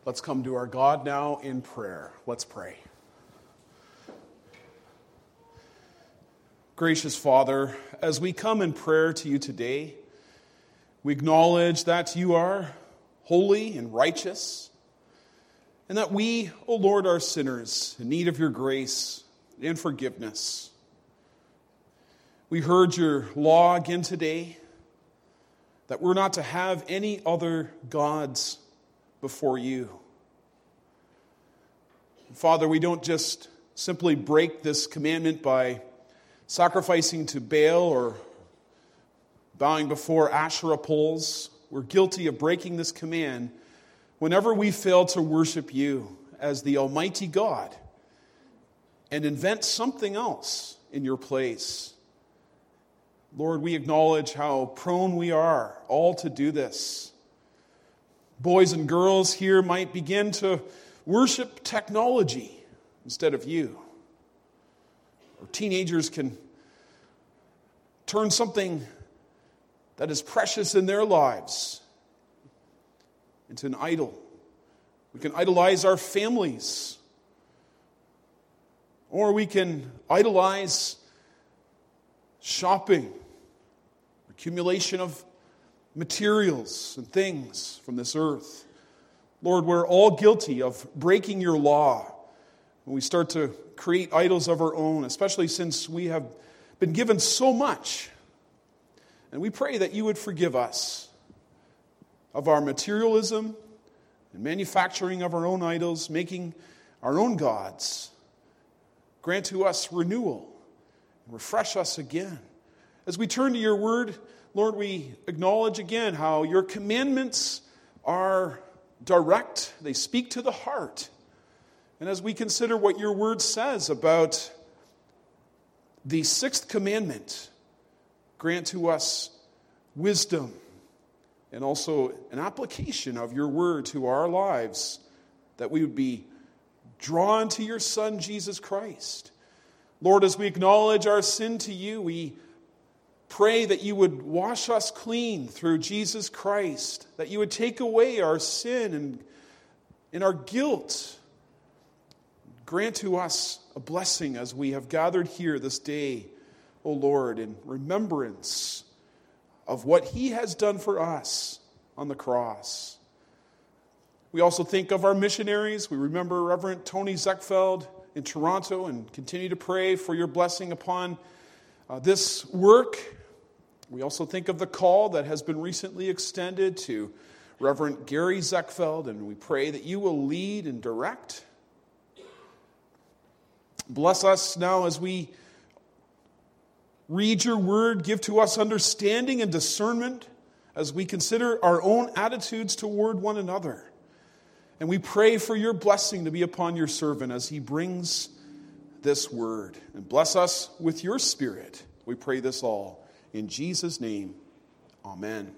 Let's come to our God now in prayer. Let's pray. Gracious Father, as we come in prayer to you today, we acknowledge that you are holy and righteous, and that we, O Lord, are sinners in need of your grace and forgiveness. We heard your law again today, that we're not to have any other gods before you. Father, we don't just simply break this commandment by sacrificing to Baal or bowing before Asherah poles. We're guilty of breaking this command whenever we fail to worship you as the Almighty God and invent something else in your place. Lord, we acknowledge how prone we are all to do this. Boys and girls here might begin to worship technology instead of you. Or teenagers can turn something that is precious in their lives into an idol. We can idolize our families. Or we can idolize shopping, accumulation of materials and things from this earth. Lord, we're all guilty of breaking your law when we start to create idols of our own, especially since we have been given so much. And we pray that you would forgive us of our materialism and manufacturing of our own idols, making our own gods. Grant to us renewal and refresh us again. As we turn to your word, Lord, we acknowledge again how your commandments are direct. They speak to the heart. And as we consider what your word says about the sixth commandment, grant to us wisdom and also an application of your word to our lives, that we would be drawn to your Son, Jesus Christ. Lord, as we acknowledge our sin to you, we pray that you would wash us clean through Jesus Christ, that you would take away our sin and our guilt. Grant to us a blessing as we have gathered here this day, O Lord, in remembrance of what he has done for us on the cross. We also think of our missionaries. We remember Reverend Tony Zeckfeld in Toronto and continue to pray for your blessing upon this work. We also think of the call that has been recently extended to Reverend Gary Zeckfeld, and we pray that you will lead and direct. Bless us now as we read your word. Give to us understanding and discernment as we consider our own attitudes toward one another. And we pray for your blessing to be upon your servant as he brings this word. And bless us with your spirit. We pray this all in Jesus' name. Amen.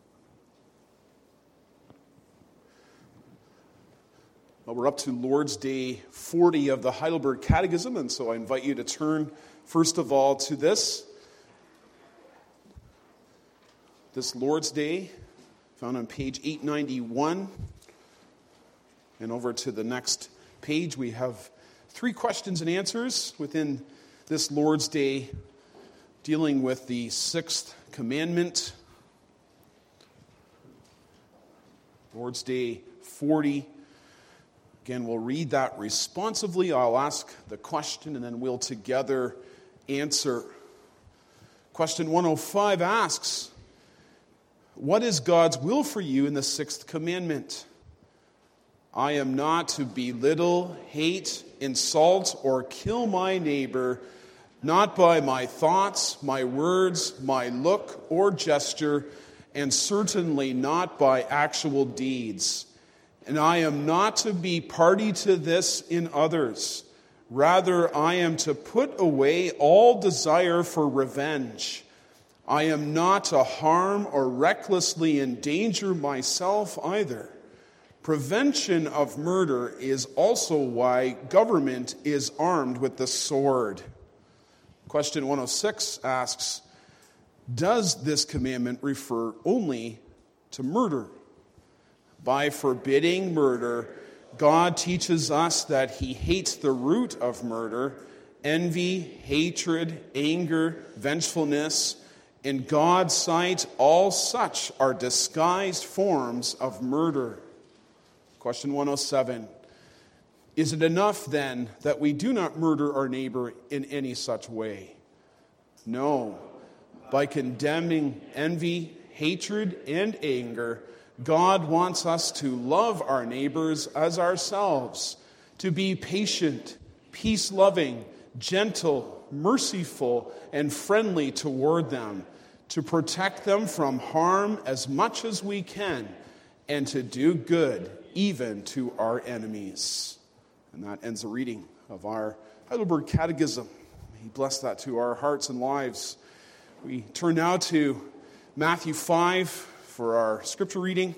Well, we're up to Lord's Day 40 of the Heidelberg Catechism, and so I invite you to turn first of all to this Lord's Day, found on page 891. And over to the next page, we have 3 questions and answers within this Lord's Day, dealing with the 6th commandment. Lord's Day 40. Again, we'll read that responsively. I'll ask the question and then we'll together answer. Question 105 asks, what is God's will for you in the 6th commandment? I am not to belittle, hate, insult, or kill my neighbor, not by my thoughts, my words, my look or gesture, and certainly not by actual deeds. And I am not to be party to this in others. Rather, I am to put away all desire for revenge. I am not to harm or recklessly endanger myself either. Prevention of murder is also why government is armed with the sword. Question 106 asks, does this commandment refer only to murder? By forbidding murder, God teaches us that he hates the root of murder, envy, hatred, anger, vengefulness. In God's sight, all such are disguised forms of murder. Question 107. Is it enough then that we do not murder our neighbor in any such way? No. By condemning envy, hatred, and anger, God wants us to love our neighbors as ourselves, to be patient, peace-loving, gentle, merciful, and friendly toward them, to protect them from harm as much as we can, and to do good even to our enemies. And that ends the reading of our Heidelberg Catechism. May he bless that to our hearts and lives. We turn now to Matthew 5 for our scripture reading.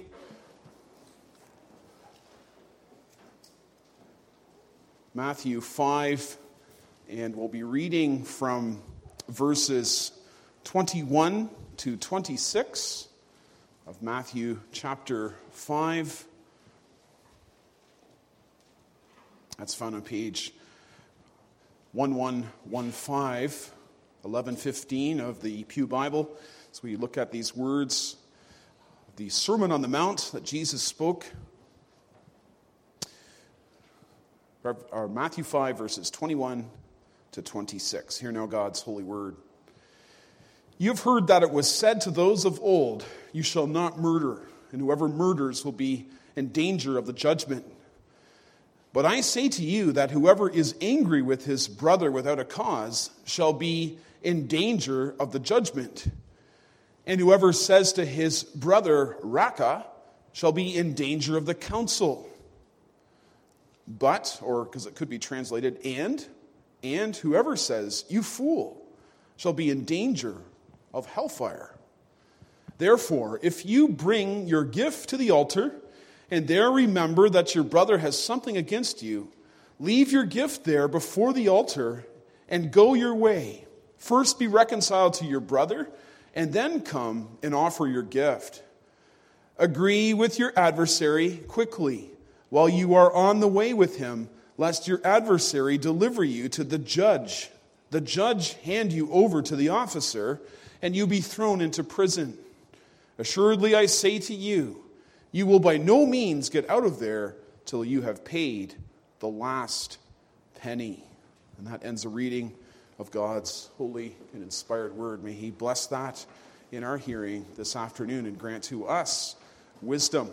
Matthew 5, and we'll be reading from verses 21 to 26 of Matthew chapter 5. That's found on page 1115, 1115 of the Pew Bible. As we look at these words, the Sermon on the Mount that Jesus spoke. Matthew 5, verses 21 to 26. Hear now God's holy word. You have heard that it was said to those of old, you shall not murder, and whoever murders will be in danger of the judgment. But I say to you that whoever is angry with his brother without a cause shall be in danger of the judgment. And whoever says to his brother, Raca, shall be in danger of the council. But, or because it could be translated, and whoever says, you fool, shall be in danger of hellfire. Therefore, if you bring your gift to the altar, and there remember that your brother has something against you, leave your gift there before the altar and go your way. First be reconciled to your brother, and then come and offer your gift. Agree with your adversary quickly while you are on the way with him, lest your adversary deliver you to the judge hand you over to the officer, and you be thrown into prison. Assuredly, I say to you, you will by no means get out of there till you have paid the last penny. And that ends the reading of God's holy and inspired word. May he bless that in our hearing this afternoon and grant to us wisdom.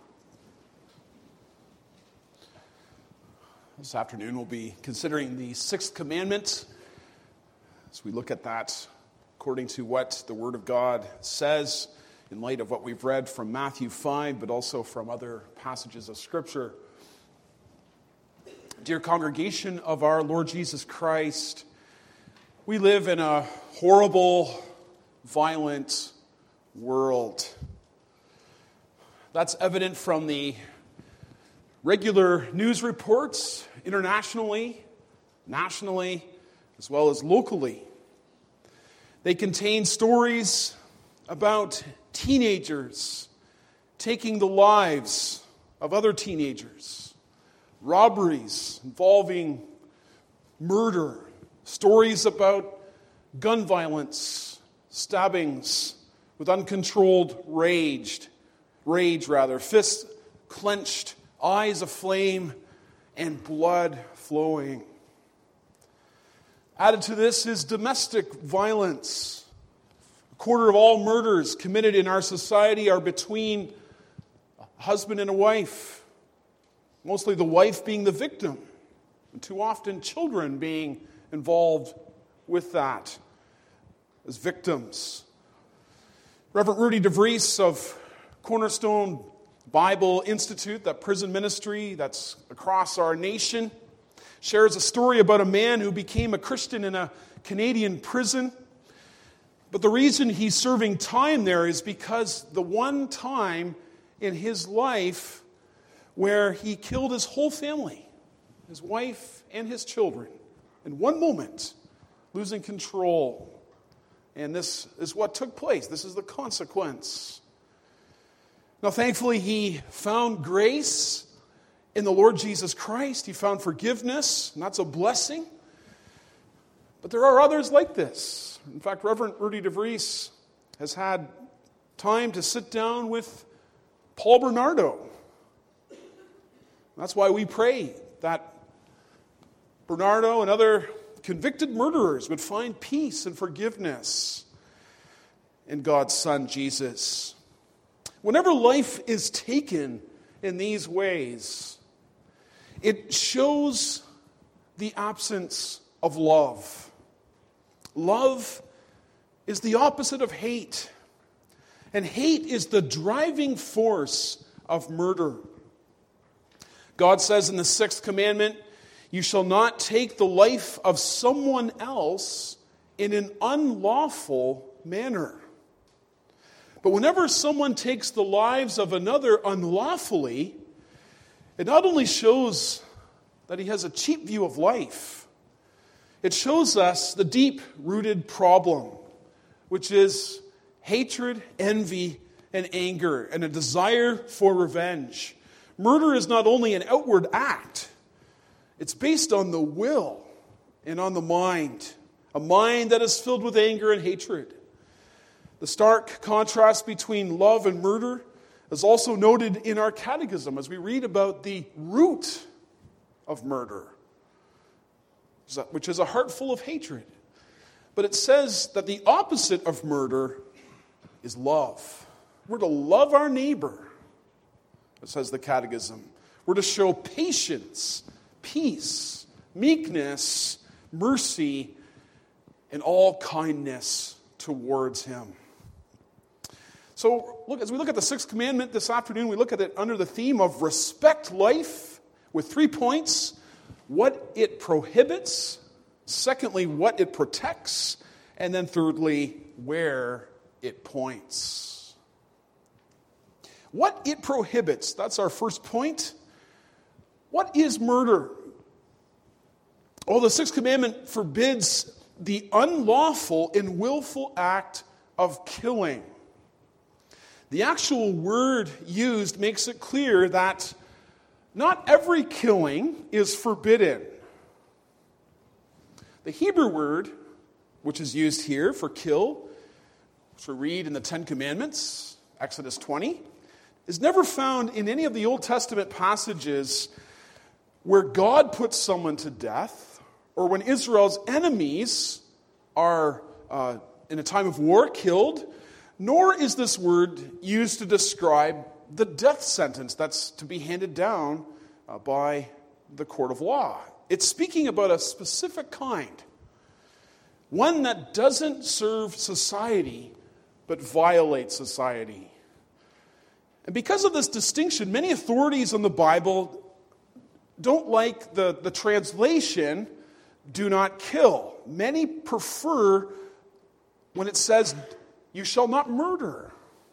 This afternoon we'll be considering the sixth commandment as we look at that according to what the Word of God says in light of what we've read from Matthew 5, but also from other passages of Scripture. Dear congregation of our Lord Jesus Christ, we live in a horrible, violent world. That's evident from the regular news reports internationally, nationally, as well as locally. They contain stories about teenagers taking the lives of other teenagers, robberies involving murder, stories about gun violence, stabbings with uncontrolled rage, fists clenched, eyes aflame, and blood flowing. Added to this is domestic violence. A quarter of all murders committed in our society are between a husband and a wife, mostly the wife being the victim, and too often children being involved with that as victims. Reverend Rudy DeVries of Cornerstone Bible Institute, that prison ministry that's across our nation, shares a story about a man who became a Christian in a Canadian prison. But the reason he's serving time there is because the one time in his life where he killed his whole family, his wife and his children, in one moment, losing control. And this is what took place. This is the consequence. Now, thankfully, he found grace in the Lord Jesus Christ. He found forgiveness, and that's a blessing. But there are others like this. In fact, Reverend Rudy DeVries has had time to sit down with Paul Bernardo. That's why we pray that Bernardo and other convicted murderers would find peace and forgiveness in God's Son, Jesus. Whenever life is taken in these ways, it shows the absence of love. Love is the opposite of hate. And hate is the driving force of murder. God says in the 6th commandment, "You shall not take the life of someone else in an unlawful manner." But whenever someone takes the lives of another unlawfully, it not only shows that he has a cheap view of life, it shows us the deep-rooted problem, which is hatred, envy, and anger, and a desire for revenge. Murder is not only an outward act, it's based on the will and on the mind, a mind that is filled with anger and hatred. The stark contrast between love and murder is also noted in our catechism as we read about the root of murder, which is a heart full of hatred. But it says that the opposite of murder is love. We're to love our neighbor, it says the catechism. We're to show patience, peace, meekness, mercy, and all kindness towards him. So, as we look at the 6th commandment this afternoon, we look at it under the theme of respect life with 3 points: what it prohibits, secondly, what it protects, and then thirdly, where it points. What it prohibits, that's our first point. What is murder? Well, the 6th commandment forbids the unlawful and willful act of killing. The actual word used makes it clear that not every killing is forbidden. The Hebrew word, which is used here for kill, which we read in the 10 Commandments, Exodus 20, is never found in any of the Old Testament passages where God puts someone to death or when Israel's enemies are, in a time of war, killed. Nor is this word used to describe the death sentence that's to be handed down by the court of law. It's speaking about a specific kind, one that doesn't serve society but violates society. And because of this distinction, many authorities on the Bible don't like the translation, "do not kill." Many prefer when it says, "You shall not murder."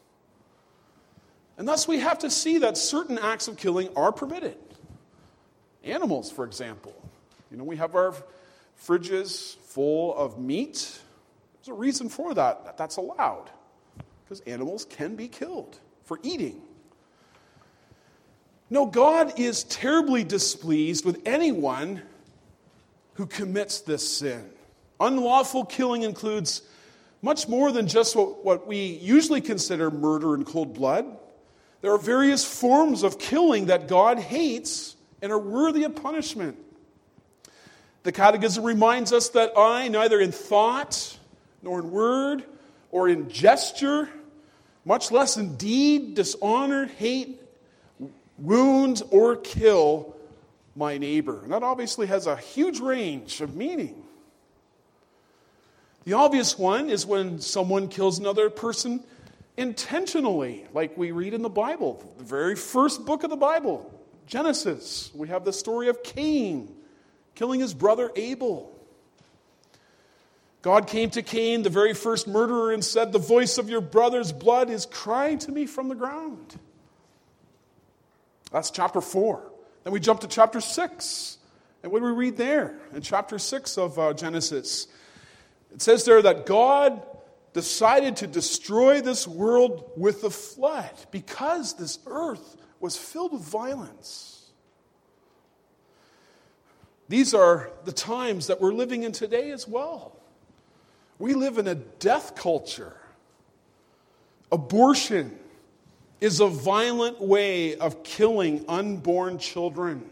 And thus we have to see that certain acts of killing are permitted. Animals, for example. We have our fridges full of meat. There's a reason for that that's allowed. Because animals can be killed for eating. No, God is terribly displeased with anyone who commits this sin. Unlawful killing includes much more than just what we usually consider murder in cold blood. There are various forms of killing that God hates and are worthy of punishment. The Catechism reminds us that I, neither in thought, nor in word, or in gesture, much less in deed, dishonor, hate, wound, or kill my neighbor. And that obviously has a huge range of meaning. The obvious one is when someone kills another person intentionally, like we read in the Bible, the very first book of the Bible, Genesis. We have the story of Cain killing his brother Abel. God came to Cain, the very first murderer, and said, "The voice of your brother's blood is crying to me from the ground." That's chapter 4. Then we jump to chapter 6. And what do we read there in chapter 6 of Genesis? It says there that God decided to destroy this world with the flood because this earth was filled with violence. These are the times that we're living in today as well. We live in a death culture. Abortion is a violent way of killing unborn children.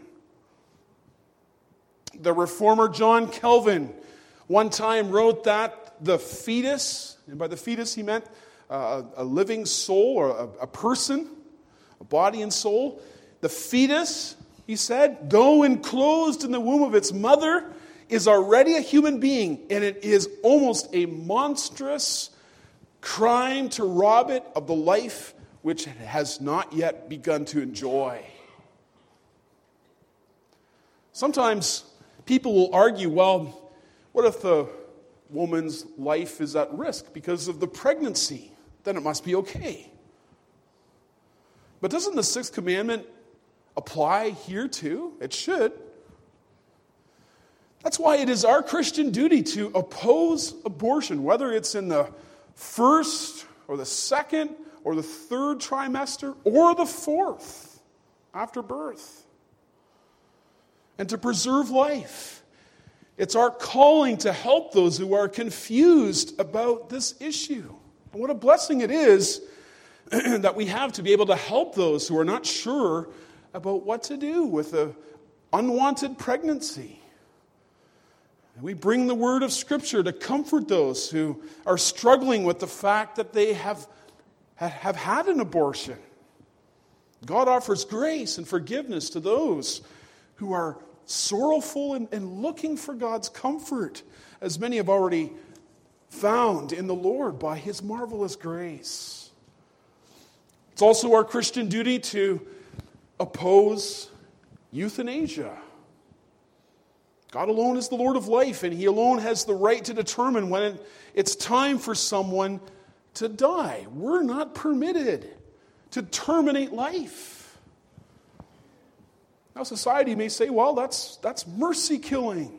The reformer John Calvin one time wrote that the fetus, and by the fetus he meant a living soul or a person, a body and soul. The fetus, he said, though enclosed in the womb of its mother, is already a human being, and it is almost a monstrous crime to rob it of the life which it has not yet begun to enjoy. Sometimes people will argue, well, what if the woman's life is at risk because of the pregnancy? Then it must be okay. But doesn't the sixth commandment apply here too? It should. That's why it is our Christian duty to oppose abortion, whether it's in the first or the second or the third trimester or the fourth after birth. And to preserve life. It's our calling to help those who are confused about this issue. And what a blessing it is that we have to be able to help those who are not sure about what to do with an unwanted pregnancy. And we bring the word of Scripture to comfort those who are struggling with the fact that they have had an abortion. God offers grace and forgiveness to those who are sorrowful and looking for God's comfort, as many have already found in the Lord by His marvelous grace. It's also our Christian duty to oppose euthanasia. God alone is the Lord of life, and He alone has the right to determine when it's time for someone to die. We're not permitted to terminate life. Now, society may say, well, that's mercy killing.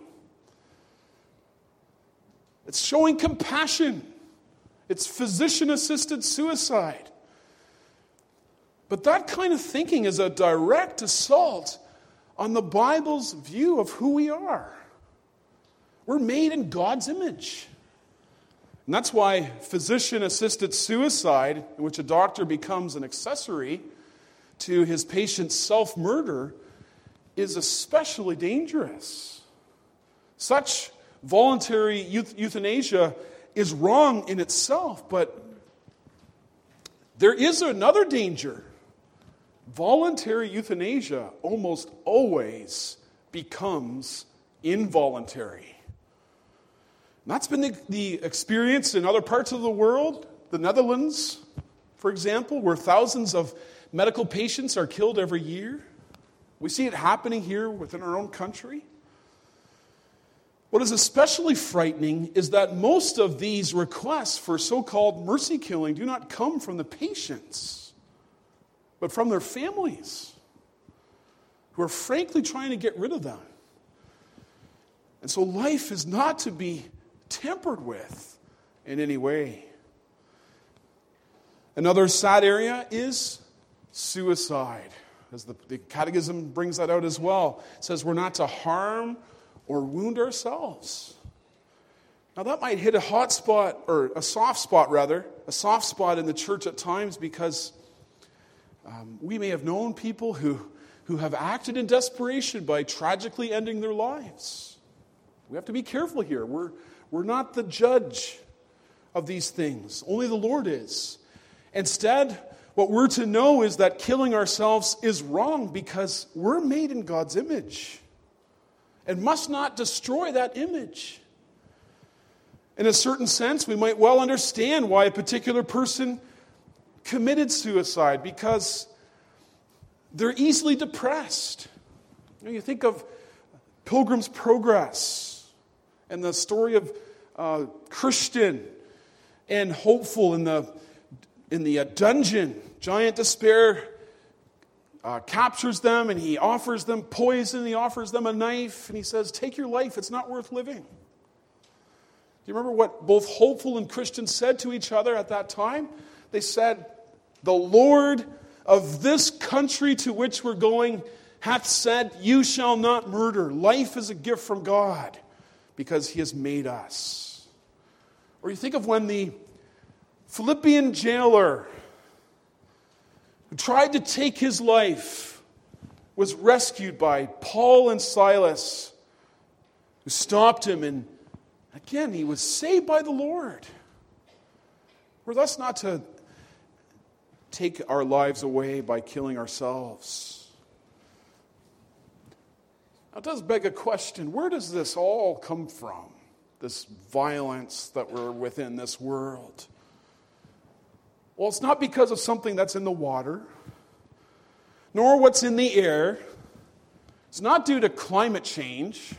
It's showing compassion. It's physician-assisted suicide. But that kind of thinking is a direct assault on the Bible's view of who we are. We're made in God's image. And that's why physician-assisted suicide, in which a doctor becomes an accessory to his patient's self-murder, is especially dangerous. Such voluntary euthanasia is wrong in itself, but there is another danger. Voluntary euthanasia almost always becomes involuntary. And that's been the experience in other parts of the world. The Netherlands, for example, where thousands of medical patients are killed every year. We see it happening here within our own country. What is especially frightening is that most of these requests for so-called mercy killing do not come from the patients, but from their families, who are frankly trying to get rid of them. And so life is not to be tampered with in any way. Another sad area is suicide, as the Catechism brings that out as well. It says we're not to harm or wound ourselves. Now that might hit a hot spot, or a soft spot in the church at times, because we may have known people who have acted in desperation by tragically ending their lives. We have to be careful here. We're not the judge of these things. Only the Lord is. Instead, what we're to know is that killing ourselves is wrong because we're made in God's image and must not destroy that image. In a certain sense, we might well understand why a particular person committed suicide, because they're easily depressed. You think of Pilgrim's Progress and the story of Christian and hopeful in the dungeon. Giant despair captures them, and he offers them poison. He offers them a knife, and he says, "Take your life. It's not worth living." Do you remember what both hopeful and Christian said to each other at that time? They said, "The Lord of this country to which we're going hath said, you shall not murder. Life is a gift from God because he has made us. Or you think of when the Philippian jailer who tried to take his life was rescued by Paul and Silas, who stopped him, and again, he was saved by the Lord. We're thus not to take our lives away by killing ourselves. Now, it does beg a question. Where does this all come from? This violence that we're within this world? Well, it's not because of something that's in the water, nor what's in the air. It's not due to climate change.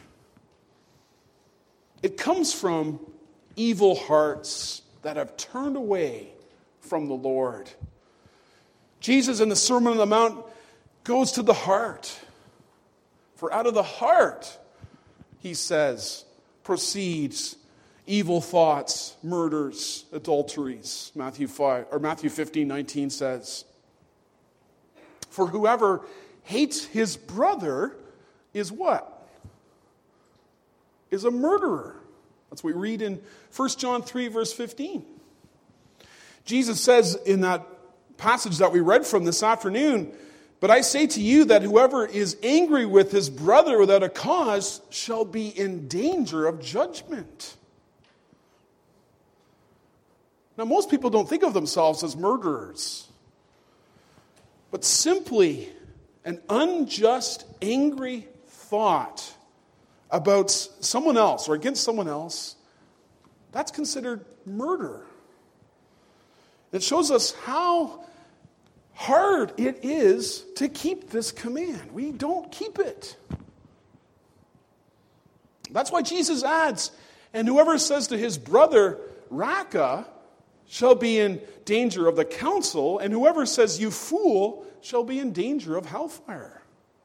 It comes from evil hearts that have turned away from the Lord. Jesus in the Sermon on the Mount goes to the heart. For out of the heart, he says, proceeds evil thoughts, murders, adulteries. Matthew 15:19 says, for whoever hates his brother is what? Is a murderer. That's what we read in 1 John 3, verse 15. Jesus says in that passage that we read from this afternoon, but I say to you that whoever is angry with his brother without a cause shall be in danger of judgment. Now, most people don't think of themselves as murderers, but simply an unjust, angry thought about someone else or against someone else, that's considered murder. It shows us how hard it is to keep this command. We don't keep it. That's why Jesus adds, and whoever says to his brother, Raka, shall be in danger of the council, and whoever says, you fool, shall be in danger of hellfire.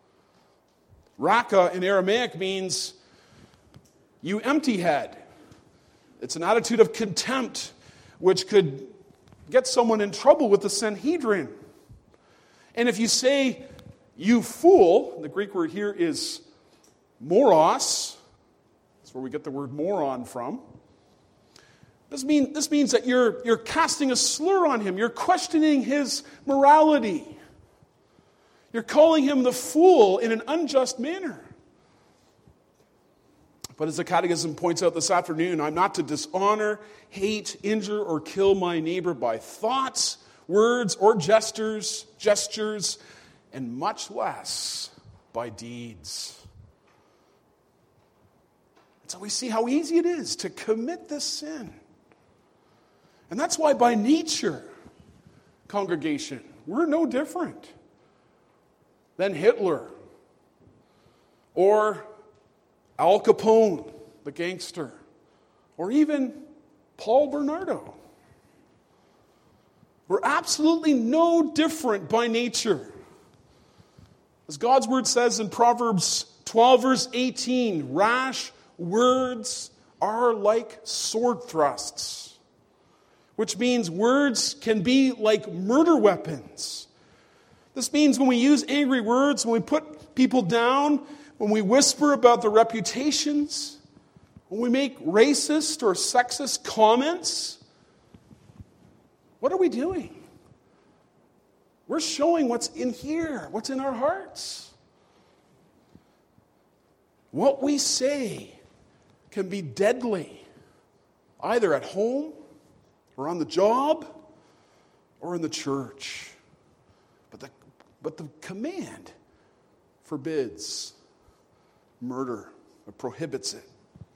Raka in Aramaic means you empty head. It's an attitude of contempt which could get someone in trouble with the Sanhedrin. And if you say, you fool, the Greek word here is moros. That's where we get the word moron from. This means that you're casting a slur on him. You're questioning his morality. You're calling him the fool in an unjust manner. But as the Catechism points out this afternoon, I'm not to dishonor, hate, injure, or kill my neighbor by thoughts, words, or gestures, and much less by deeds. And so we see how easy it is to commit this sin. And that's why by nature, congregation, we're no different than Hitler or Al Capone, the gangster, or even Paul Bernardo. We're absolutely no different by nature. As God's word says in Proverbs 12, verse 18, rash words are like sword thrusts, which means words can be like murder weapons. This means when we use angry words, when we put people down, when we whisper about their reputations, when we make racist or sexist comments, what are we doing? We're showing what's in here, what's in our hearts. What we say can be deadly, either at home or on the job or in the church. But the command forbids murder. It prohibits it.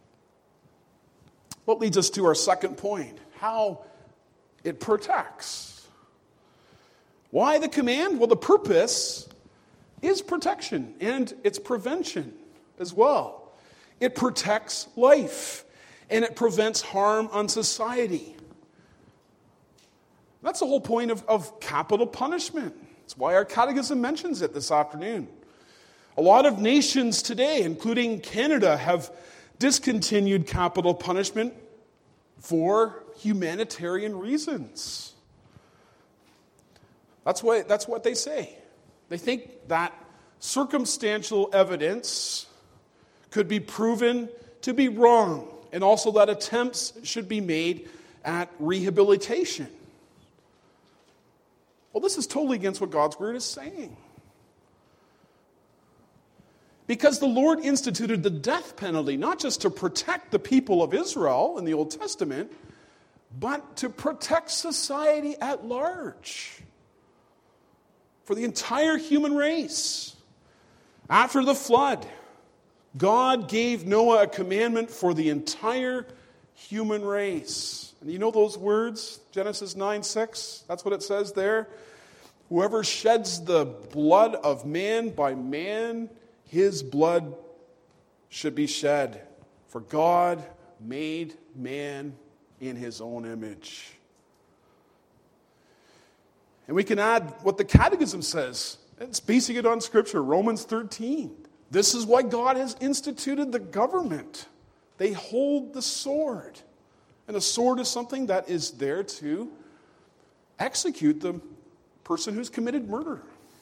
What leads us to our second point? How it protects. Why the command? Well, the purpose is protection, and it's prevention as well. It protects life, and it prevents harm on society. That's the whole point of capital punishment. That's why our catechism mentions it this afternoon. A lot of nations today, including Canada, have discontinued capital punishment for humanitarian reasons. That's what they say. They think that circumstantial evidence could be proven to be wrong, and also that attempts should be made at rehabilitation. Well, this is totally against what God's word is saying. Because the Lord instituted the death penalty, not just to protect the people of Israel in the Old Testament, but to protect society at large, for the entire human race. After the flood, God gave Noah a commandment for the entire human race. And you know those words, Genesis 9:6? That's what it says there. Whoever sheds the blood of man, by man his blood should be shed. For God made man in his own image. And we can add what the Catechism says. It's basing it on Scripture, Romans 13. This is why God has instituted the government. They hold the sword. And the sword is something that is there to execute the person who's committed murder.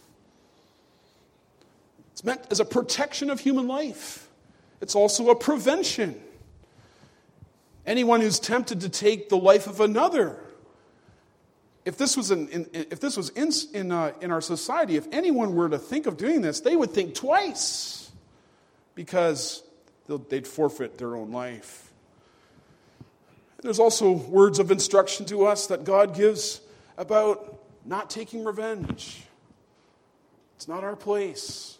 It's meant as a protection of human life. It's also a prevention. Anyone who's tempted to take the life of another, if this was in our society, if anyone were to think of doing this, they would think twice, because they'd forfeit their own life. There's also words of instruction to us that God gives about not taking revenge. It's not our place.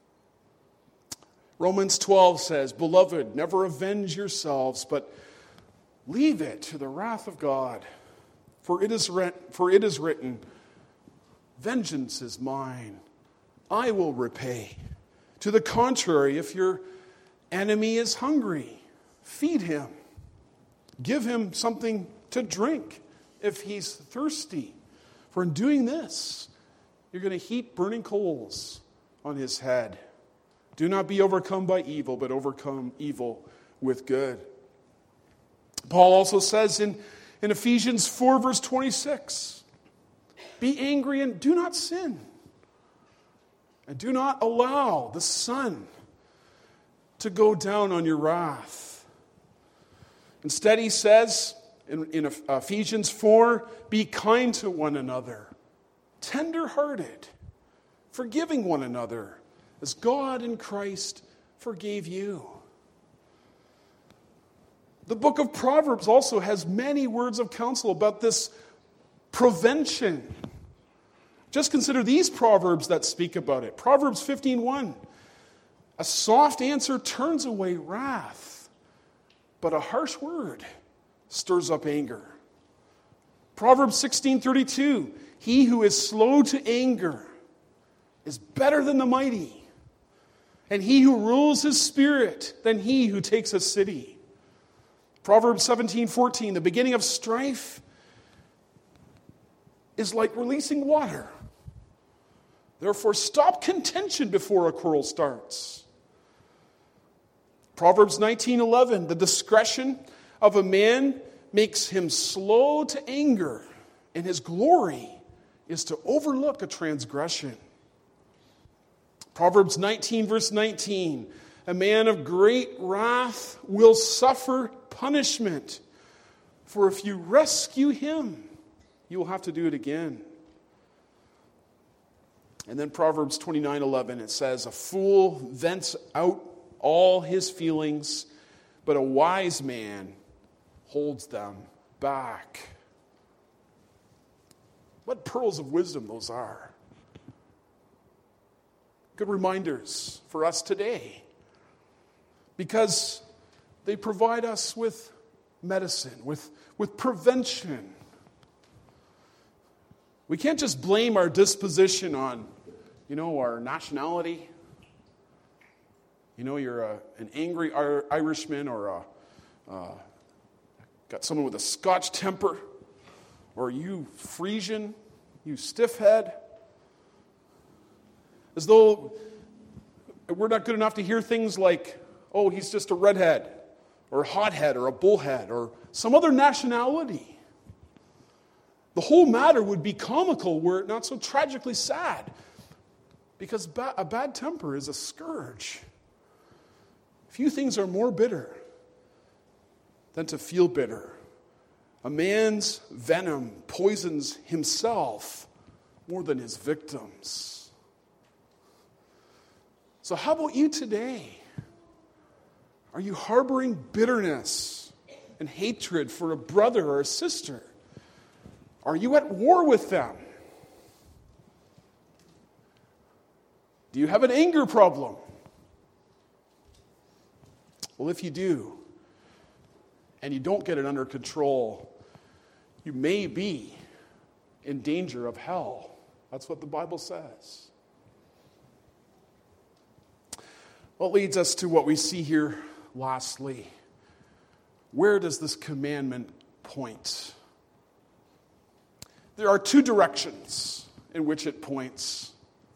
Romans 12 says, "Beloved, never avenge yourselves, but leave it to the wrath of God. For it is written, vengeance is mine, I will repay. To the contrary, if your enemy is hungry, feed him. Give him something to drink if he's thirsty. For in doing this, you're going to heap burning coals on his head. Do not be overcome by evil, but overcome evil with good." Paul also says in Ephesians 4, verse 26, "Be angry and do not sin. And do not allow the sun to go down on your wrath." Instead, he says in Ephesians 4, "Be kind to one another, tender-hearted, forgiving one another, as God in Christ forgave you." The book of Proverbs also has many words of counsel about this prevention. Just consider these proverbs that speak about it. Proverbs 15:1. "A soft answer turns away wrath, but a harsh word stirs up anger." Proverbs 16:32. "He who is slow to anger is better than the mighty, and he who rules his spirit than he who takes a city." Proverbs 17:14, "The beginning of strife is like releasing water. Therefore, stop contention before a quarrel starts." Proverbs 19:11, "The discretion of a man makes him slow to anger, and his glory is to overlook a transgression." Proverbs 19, verse 19, "A man of great wrath will suffer punishment, for if you rescue him, you will have to do it again." And then Proverbs 29:11, it says, "A fool vents out all his feelings, but a wise man holds them back." What pearls of wisdom those are. Good reminders for us today, because they provide us with medicine, with prevention. We can't just blame our disposition on, our nationality. You're an angry Irishman, or got someone with a Scotch temper, or you Frisian, you stiffhead. As though we're not good enough to hear things like, "Oh, he's just a redhead, or a hothead, or a bullhead, or some other nationality." The whole matter would be comical were it not so tragically sad. Because a bad temper is a scourge. Few things are more bitter than to feel bitter. A man's venom poisons himself more than his victims. So how about you today? Are you harboring bitterness and hatred for a brother or a sister? Are you at war with them? Do you have an anger problem? Well, if you do, and you don't get it under control, you may be in danger of hell. That's what the Bible says. Well, it leads us to what we see here lastly. Where does this commandment point? There are two directions in which it points.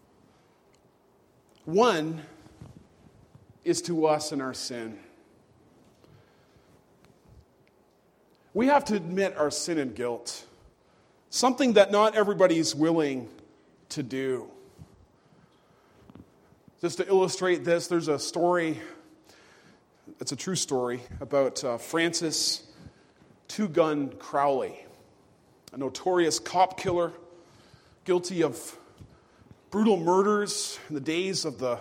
One is to us in our sin. We have to admit our sin and guilt, something that not everybody's willing to do. Just to illustrate this, there's a story, it's a true story, about Francis Two Gun Crowley, a notorious cop killer, guilty of brutal murders in the days of the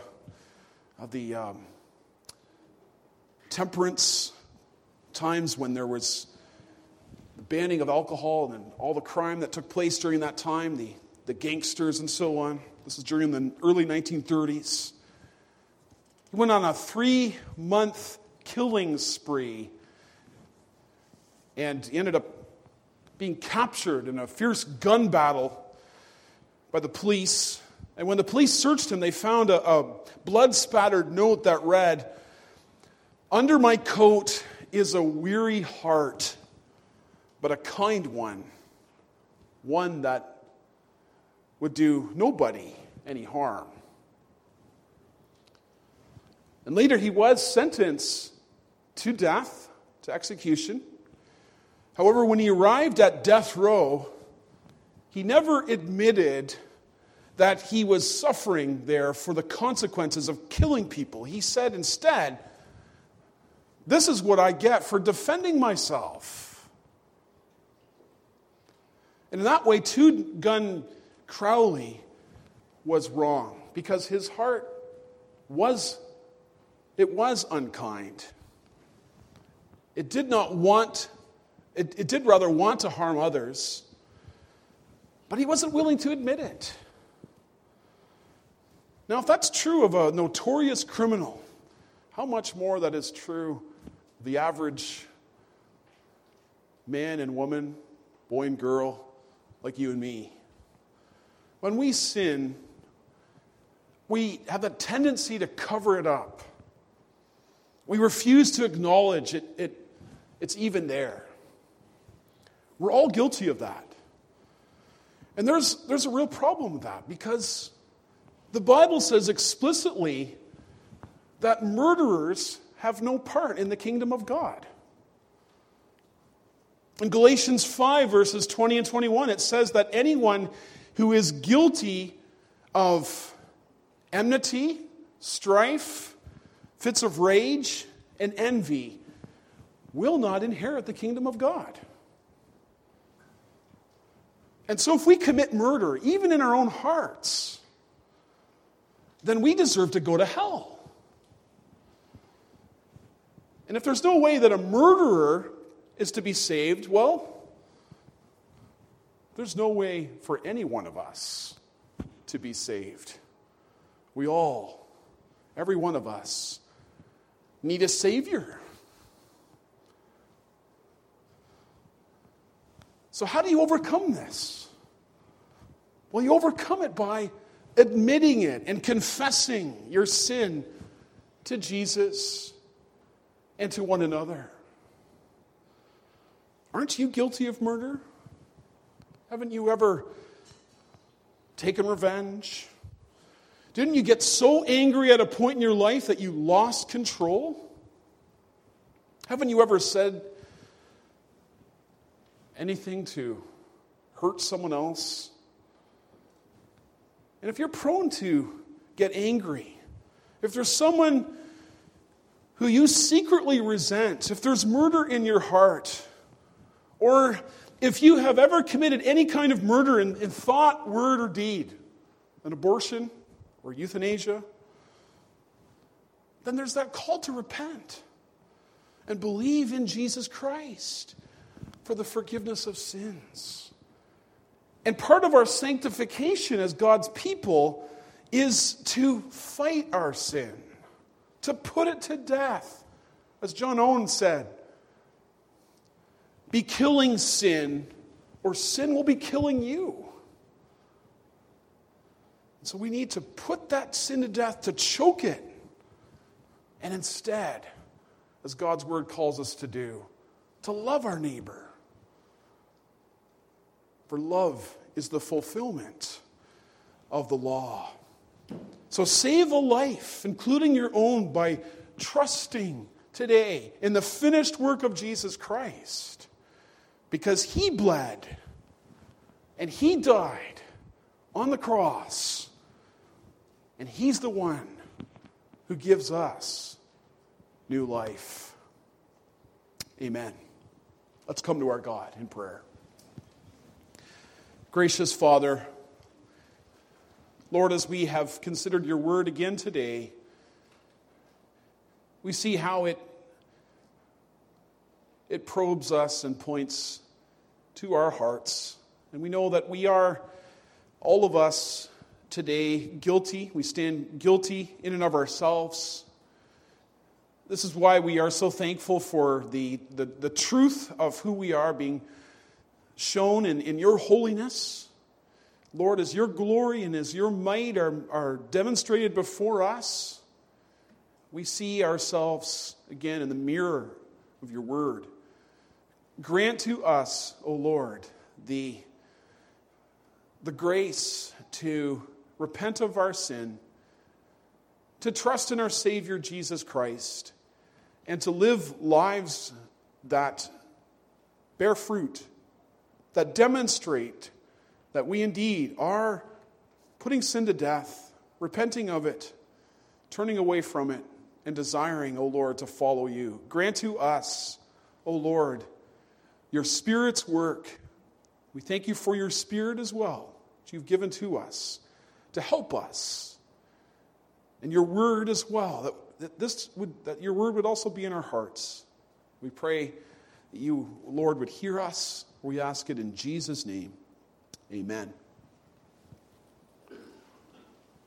temperance times when there was the banning of alcohol and all the crime that took place during that time, the gangsters and so on. This is during the early 1930s. He went on a 3-month killing spree and he ended up being captured in a fierce gun battle by the police. And when the police searched him, they found a blood-spattered note that read, "Under my coat is a weary heart, but a kind one that would do nobody any harm." And later he was sentenced to death, to execution. However, when he arrived at death row, he never admitted that he was suffering there for the consequences of killing people. He said instead, "This is what I get for defending myself." And in that way, Two Gun Crowley was wrong because his heart was unkind. It did rather want to harm others, but he wasn't willing to admit it. Now, if that's true of a notorious criminal, how much more that is true of the average man and woman, boy and girl, like you and me. When we sin, we have a tendency to cover it up. We refuse to acknowledge it's even there. We're all guilty of that. And there's a real problem with that because the Bible says explicitly that murderers have no part in the kingdom of God. In Galatians 5, verses 20 and 21, it says that anyone who is guilty of enmity, strife, fits of rage, and envy will not inherit the kingdom of God. And so if we commit murder, even in our own hearts, then we deserve to go to hell. And if there's no way that a murderer is to be saved, well, there's no way for any one of us to be saved. We all, every one of us, need a Savior. So how do you overcome this? Well, you overcome it by admitting it and confessing your sin to Jesus and to one another. Aren't you guilty of murder? Haven't you ever taken revenge? Didn't you get so angry at a point in your life that you lost control? Haven't you ever said anything to hurt someone else? And if you're prone to get angry, if there's someone who you secretly resent, if there's murder in your heart, or if you have ever committed any kind of murder in thought, word, or deed, an abortion or euthanasia, then there's that call to repent and believe in Jesus Christ for the forgiveness of sins. And part of our sanctification as God's people is to fight our sin, to put it to death. As John Owen said, be killing sin, or sin will be killing you. So we need to put that sin to death, to choke it, and instead, as God's word calls us to do, to love our neighbor. For love is the fulfillment of the law. So save a life, including your own, by trusting today in the finished work of Jesus Christ. Because he bled and he died on the cross. And he's the one who gives us new life. Amen. Let's come to our God in prayer. Gracious Father, Lord, as we have considered your word again today, we see how it probes us and points to our hearts. And we know that we are, all of us today, guilty. We stand guilty in and of ourselves. This is why we are so thankful for the truth of who we are being shown in your holiness. Lord, as your glory and as your might are demonstrated before us, we see ourselves again in the mirror of your word. Grant to us, O Lord, the grace to repent of our sin, to trust in our Savior Jesus Christ, and to live lives that bear fruit, that demonstrate that we indeed are putting sin to death, repenting of it, turning away from it, and desiring, O Lord, to follow you. Grant to us, O Lord, your Spirit's work. We thank you for your Spirit as well, that you've given to us to help us. And your word as well, that your word would also be in our hearts. We pray that you, Lord, would hear us. We ask it in Jesus' name. Amen.